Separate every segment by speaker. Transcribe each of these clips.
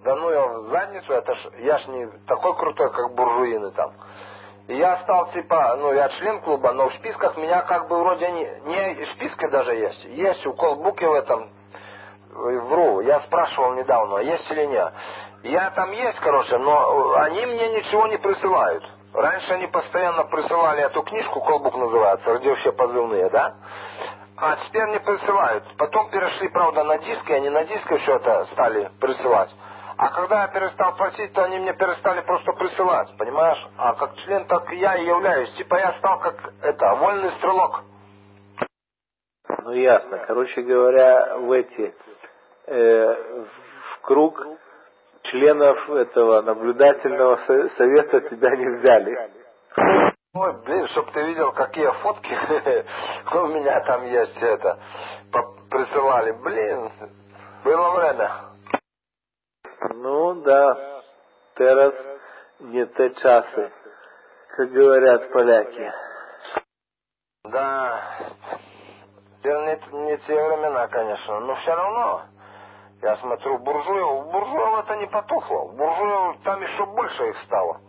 Speaker 1: да ну я в задницу, я ж не такой крутой, как буржуины там. И я стал типа, ну я член клуба, но в списках меня как бы вроде не в списке даже есть. Есть у колбуки в этом, вру, я спрашивал недавно, есть или нет. Я там есть, короче, но они мне ничего не присылают. Раньше они постоянно присылали эту книжку, колбук называется, родившие позывные, да? А теперь не присылают. Потом перешли, правда, на диски, они на диски все это стали присылать. А когда я перестал просить, то они мне перестали просто присылать, понимаешь? А как член, так я и являюсь. Типа я стал как вольный стрелок.
Speaker 2: Ну ясно. Короче говоря, в круг членов этого наблюдательного совета тебя не взяли.
Speaker 1: Ой, блин, чтоб ты видел, какие фотки у меня там есть, присылали. Блин, было время.
Speaker 2: Ну да, teraz не те часы, как говорят поляки.
Speaker 1: Да, не те времена, конечно, но все равно. Я смотрю, у буржуев это не потухло. У буржуев там еще больше их стало.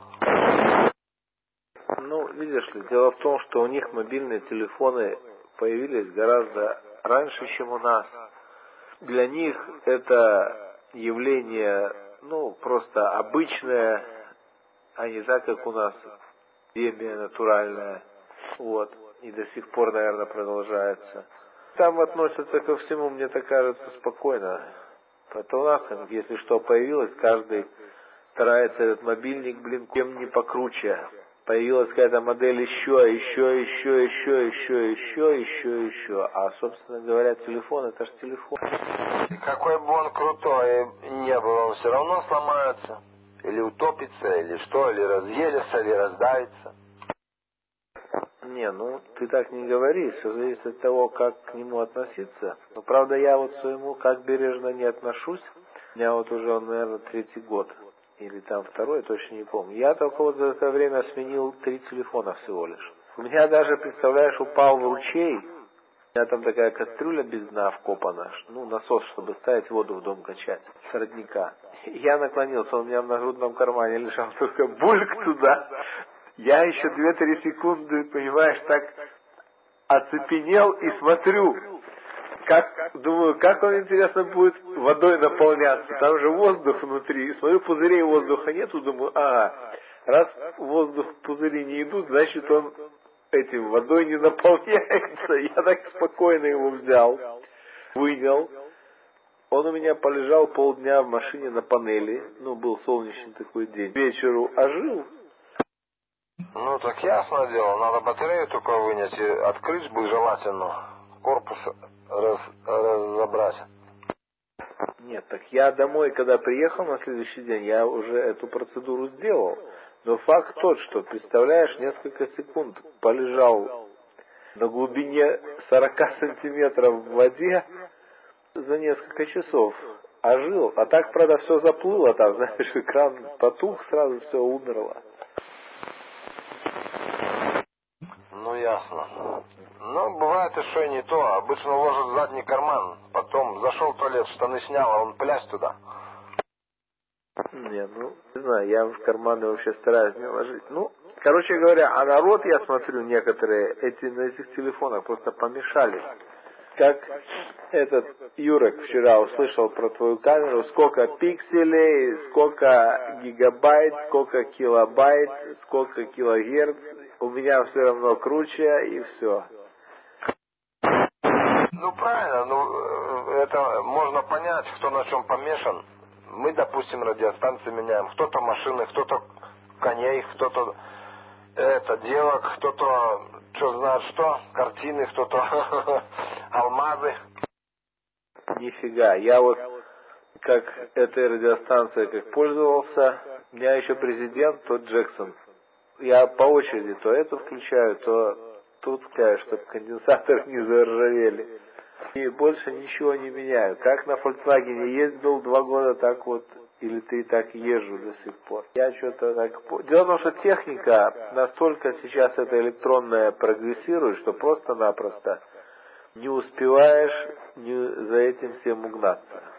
Speaker 2: Ну, видишь ли, дело в том, что у них мобильные телефоны появились гораздо раньше, чем у нас. Для них это явление, ну, просто обычное, а не так, как у нас, эпидемия натуральная. Вот. И до сих пор, наверное, продолжается. Там относятся ко всему, мне так кажется, спокойно. Это у нас, если что появилось, каждый старается этот мобильник, блин, кем не покруче. Появилась какая-то модель еще. А, собственно говоря, телефон, это же телефон.
Speaker 1: И какой бы он крутой не был, он все равно сломается. Или утопится, или что, или разъедется, или раздавится.
Speaker 2: Не, ну, ты так не говори, все зависит от того, как к нему относиться. Но, правда, я вот своему как бережно не отношусь. У меня вот уже, наверное, 3-й год. Или там 2-й, точно не помню. Я только вот за это время сменил 3 телефона всего лишь. У меня даже, представляешь, упал в ручей. У меня там такая кастрюля без дна вкопана. Ну, насос, чтобы ставить воду в дом качать. С родника. Я наклонился, он у меня в нагрудном кармане лежал, только бульк туда. Я еще 2-3 секунды, понимаешь, так оцепенел и смотрю. Думаю, как он, интересно, будет водой наполняться. Там же воздух внутри. Смотрю, пузырей воздуха нету. Думаю, раз воздух пузыри не идут, значит, он этим водой не наполняется. Я так спокойно его взял, вынял. Он у меня полежал полдня в машине на панели. Ну, был солнечный такой день. К вечеру ожил.
Speaker 1: Ну, так ясно дело. Надо батарею только вынять и открыть бы желательно. Корпус разобрать.
Speaker 2: Нет, так я домой, когда приехал на следующий день, я уже эту процедуру сделал. Но факт тот, что, представляешь, несколько секунд полежал на глубине 40 сантиметров в воде за несколько часов, ожил. А так, правда, все заплыло там, знаешь, экран потух, сразу все умерло.
Speaker 1: Ну, ясно. Ну, бывает еще и не то. Обычно ложат в задний карман. Потом зашел в туалет, штаны снял, а он плясь туда.
Speaker 2: Не, ну, не знаю, я в карманы вообще стараюсь не ложить. Ну, короче говоря, а народ, я смотрю, некоторые на этих телефонах просто помешались. Как этот Юрек вчера услышал про твою камеру, сколько пикселей, сколько гигабайт, сколько килобайт, сколько килогерц. У меня все равно круче и все.
Speaker 1: Ну, правильно, это можно понять, кто на чем помешан. Мы, допустим, радиостанции меняем. Кто-то машины, кто-то коней, кто-то девок, кто-то, что знает что, картины, кто-то алмазы.
Speaker 2: Нифига, я вот как этой радиостанцией как пользовался, у меня еще президент, тот Джексон. Я по очереди то это включаю, то тут включаю, чтобы конденсаторы не заржавели. И больше ничего не меняю. Как на Volkswagen ездил 2 года, так вот, или 3 так езжу до сих пор. Я что-то так... Дело в том, что техника настолько сейчас это электронная прогрессирует, что просто-напросто не успеваешь за этим всем угнаться.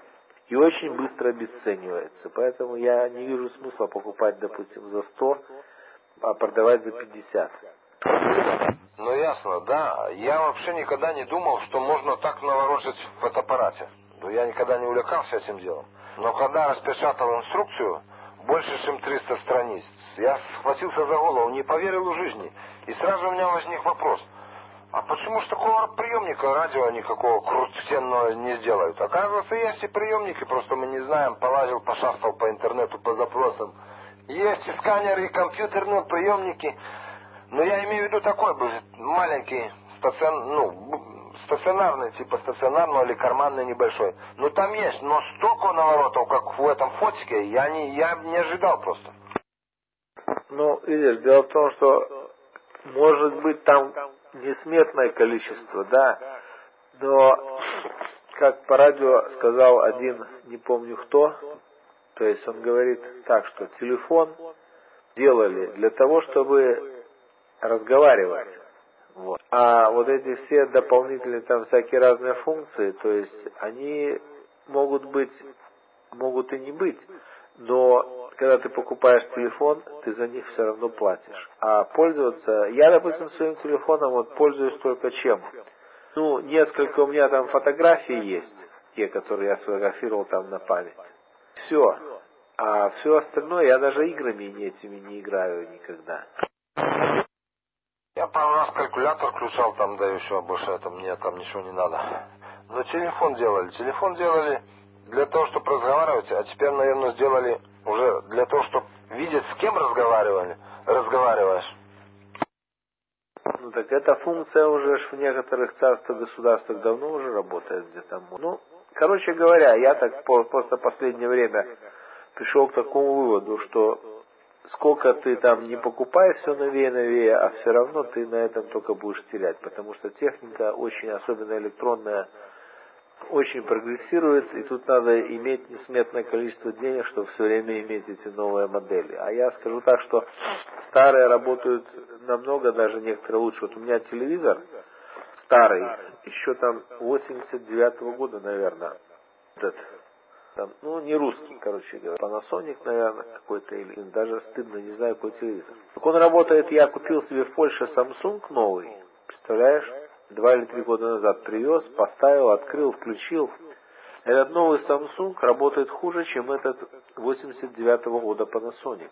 Speaker 2: и очень быстро обесценивается. Поэтому я не вижу смысла покупать, допустим, за 100, а продавать за 50.
Speaker 1: Ну ясно, да. Я вообще никогда не думал, что можно так наворочать в фотоаппарате. Я никогда не увлекался этим делом. Но когда распечатал инструкцию, больше чем 300 страниц, я схватился за голову, не поверил в жизни. И сразу у меня возник вопрос. А почему ж такого приемника радио никакого крутенного не сделают? Оказывается, есть и приемники, просто мы не знаем, полазил, пошастал по интернету, по запросам. Есть и сканеры, и компьютерные приемники. Но я имею в виду такой маленький, стационарный, типа стационарного или карманный небольшой. Ну там есть, но столько наворотов, как в этом фотике, я не ожидал просто.
Speaker 2: Ну, видишь, дело в том, что может быть там несметное количество, да, но, как по радио сказал один, не помню кто, то есть он говорит так, что телефон делали для того, чтобы разговаривать. Вот. А вот эти все дополнительные там всякие разные функции, то есть они могут быть, могут и не быть, но когда ты покупаешь телефон, ты за них все равно платишь. А пользоваться, я, допустим, своим телефоном вот пользуюсь только чем? Ну, несколько у меня там фотографий есть, те, которые я сфотографировал там на память. Все. А все остальное я даже играми этими не играю никогда.
Speaker 1: Я пару раз калькулятор включал там, да еще больше это мне там ничего не надо. Но телефон делали для того, чтобы разговаривать, а теперь, наверное, сделали уже для того, чтобы видеть, с кем разговариваешь.
Speaker 2: Ну так эта функция уже в некоторых царствах, государствах давно уже работает где-то. Ну, короче говоря, я так просто последнее время пришел к такому выводу, что сколько ты там не покупай все новее, а все равно ты на этом только будешь терять, потому что техника очень, особенно электронная, очень прогрессирует, и тут надо иметь несметное количество денег, чтобы все время иметь эти новые модели. А я скажу так, что старые работают намного, даже некоторые лучше. Вот у меня телевизор старый, еще там 89-го года, наверное, этот, там, ну, не русский, короче говоря, Panasonic, наверное, какой-то, или даже стыдно, не знаю, какой телевизор. Так он работает, я купил себе в Польше Samsung новый, представляешь? 2 или 3 года назад привез, поставил, открыл, включил. Этот новый Samsung работает хуже, чем этот 89-го года Panasonic.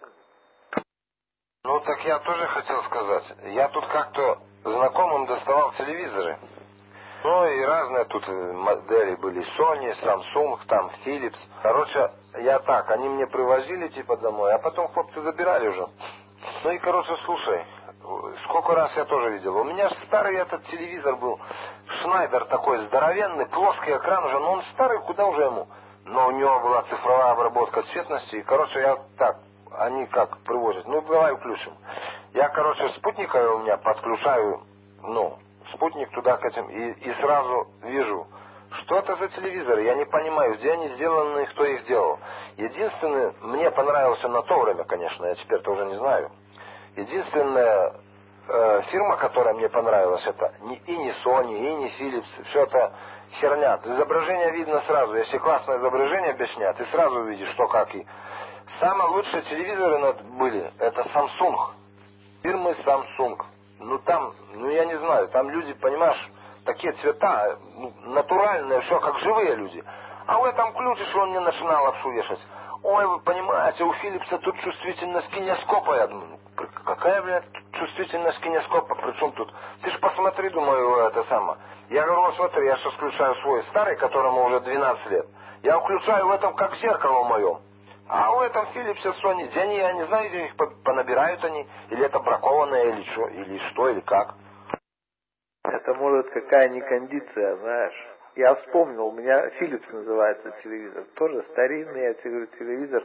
Speaker 1: Ну так я тоже хотел сказать. Я тут как-то знакомым доставал телевизоры. Ну и разные тут модели были. Sony, Samsung, там Philips. Короче, я так, они мне привозили типа домой, а потом хлопцы забирали уже. Ну и короче, слушай, сколько раз я тоже видел. У меня старый этот телевизор был, Шнайдер такой здоровенный, плоский экран уже, но он старый, куда уже ему. Но у него была цифровая обработка цветности, и короче, я так, они как привозят, ну давай включим. Я, короче, спутника у меня подключаю, ну, спутник туда к этим, и сразу вижу, что это за телевизоры, я не понимаю, где они сделаны и кто их делал. Единственное, мне понравился на то время, конечно, я теперь-то уже не знаю. Единственная фирма, которая мне понравилась, это и не Sony, и не Philips, все это херня. Изображение видно сразу, если классное изображение объяснят, ты сразу увидишь, что как и. Самые лучшие телевизоры были, это Samsung, фирмы Samsung. Ну там, ну я не знаю, там люди, понимаешь, такие цвета, натуральные, все как живые люди. А в этом включишь, он мне начинал лапшу вешать. Ой, вы понимаете, у Филлипса тут чувствительность кинескопа. Я думаю, какая, блядь, чувствительность кинескопа, причем тут? Ты ж посмотри, думаю, это самое. Я говорю, вот смотри, я сейчас включаю свой старый, которому уже 12 лет. Я включаю в этом как зеркало в моем. А у этом Philips'е, Sony, где они, я не знаю, где их понабирают они, или это бракованное, или что, или как.
Speaker 2: Это может какая не кондиция, знаешь. Я вспомнил, у меня Philips называется телевизор, тоже старинный, я тебе говорю, телевизор.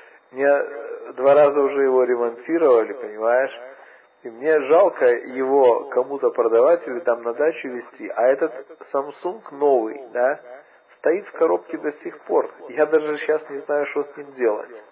Speaker 2: Мне 2 раза уже его ремонтировали, понимаешь. И мне жалко его кому-то продавать или там на дачу везти. А этот Samsung новый, да, стоит в коробке до сих пор. Я даже сейчас не знаю, что с ним делать.